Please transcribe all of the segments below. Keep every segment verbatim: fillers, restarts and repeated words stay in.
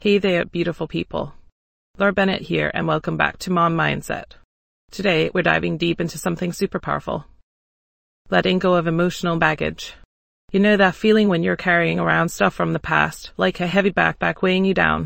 Hey there, beautiful people. Laura Bennett here, and welcome back to Mom Mindset. Today, we're diving deep into something super powerful. Letting go of emotional baggage. You know that feeling when you're carrying around stuff from the past, like a heavy backpack weighing you down?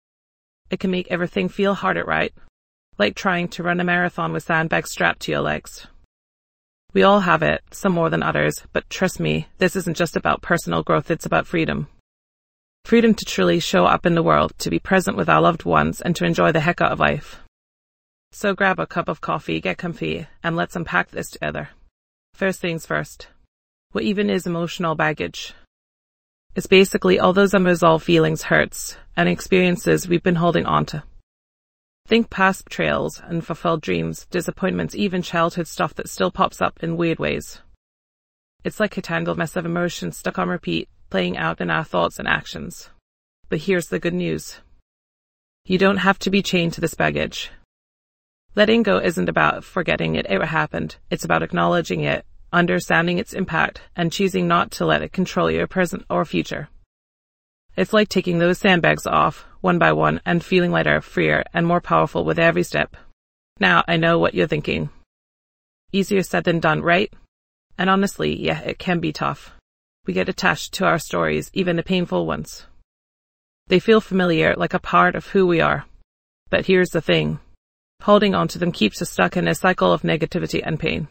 It can make everything feel harder, right? Like trying to run a marathon with sandbags strapped to your legs. We all have it, some more than others, but trust me, this isn't just about personal growth, it's about freedom. Freedom to truly show up in the world, to be present with our loved ones, and to enjoy the heck out of life. So grab a cup of coffee, get comfy, and let's unpack this together. First things first. What even is emotional baggage? It's basically all those unresolved feelings, hurts, and experiences we've been holding on to. Think past betrayals, unfulfilled dreams, disappointments, even childhood stuff that still pops up in weird ways. It's like a tangled mess of emotions stuck on repeat, playing out in our thoughts and actions. But here's the good news. You don't have to be chained to this baggage. Letting go isn't about forgetting it ever happened. It's about acknowledging it, understanding its impact, and choosing not to let it control your present or future. It's like taking those sandbags off, one by one, and feeling lighter, freer, and more powerful with every step. Now, I know what you're thinking. Easier said than done, right? And honestly, yeah, it can be tough. We get attached to our stories, even the painful ones. They feel familiar, like a part of who we are. But here's the thing. Holding on to them keeps us stuck in a cycle of negativity and pain.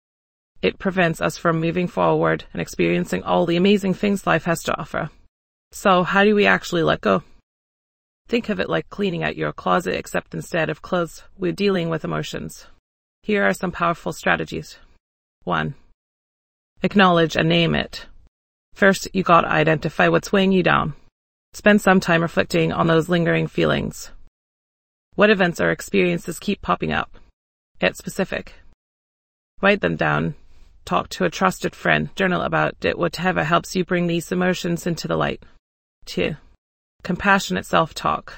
It prevents us from moving forward and experiencing all the amazing things life has to offer. So how do we actually let go? Think of it like cleaning out your closet, except instead of clothes, we're dealing with emotions. Here are some powerful strategies. One. Acknowledge and name it. First, you gotta identify what's weighing you down. Spend some time reflecting on those lingering feelings. What events or experiences keep popping up? Get specific. Write them down. Talk to a trusted friend. Journal about it, whatever helps you bring these emotions into the light. Two. Compassionate self-talk.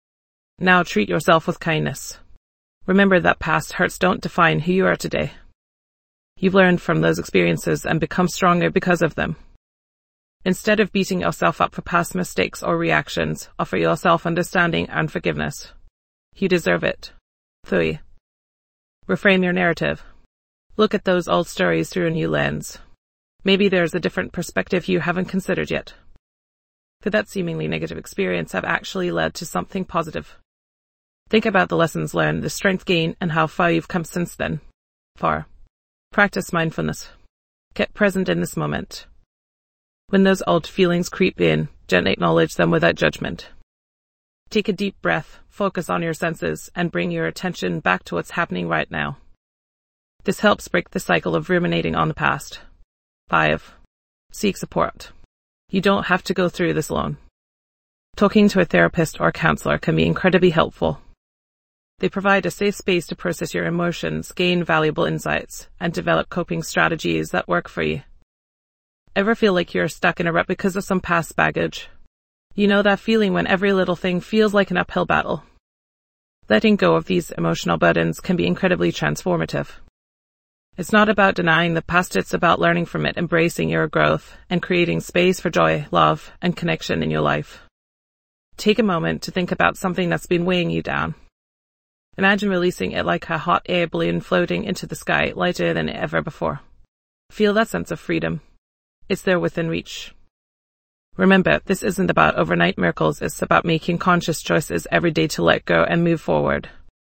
Now treat yourself with kindness. Remember that past hurts don't define who you are today. You've learned from those experiences and become stronger because of them. Instead of beating yourself up for past mistakes or reactions, offer yourself understanding and forgiveness. You deserve it. Three. Reframe your narrative. Look at those old stories through a new lens. Maybe there's a different perspective you haven't considered yet. Could that seemingly negative experience have actually led to something positive? Think about the lessons learned, the strength gained, and how far you've come since then. Four. Practice mindfulness. Get present in this moment. When those old feelings creep in, gently acknowledge them without judgment. Take a deep breath, focus on your senses, and bring your attention back to what's happening right now. This helps break the cycle of ruminating on the past. Five. Seek support. You don't have to go through this alone. Talking to a therapist or counselor can be incredibly helpful. They provide a safe space to process your emotions, gain valuable insights, and develop coping strategies that work for you. Ever feel like you're stuck in a rut because of some past baggage? You know that feeling when every little thing feels like an uphill battle. Letting go of these emotional burdens can be incredibly transformative. It's not about denying the past, it's about learning from it, embracing your growth, and creating space for joy, love, and connection in your life. Take a moment to think about something that's been weighing you down. Imagine releasing it like a hot air balloon floating into the sky, lighter than ever before. Feel that sense of freedom. It's there within reach. Remember, this isn't about overnight miracles, it's about making conscious choices every day to let go and move forward.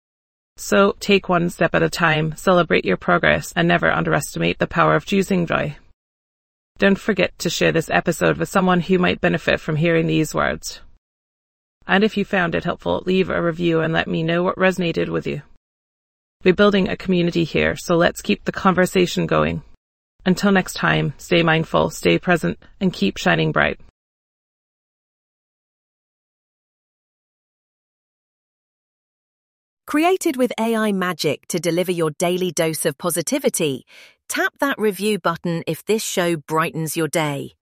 So, take one step at a time, celebrate your progress, and never underestimate the power of choosing joy. Don't forget to share this episode with someone who might benefit from hearing these words. And if you found it helpful, leave a review and let me know what resonated with you. We're building a community here, so let's keep the conversation going. Until next time, stay mindful, stay present, and keep shining bright. Created with A I magic to deliver your daily dose of positivity, tap that review button if this show brightens your day.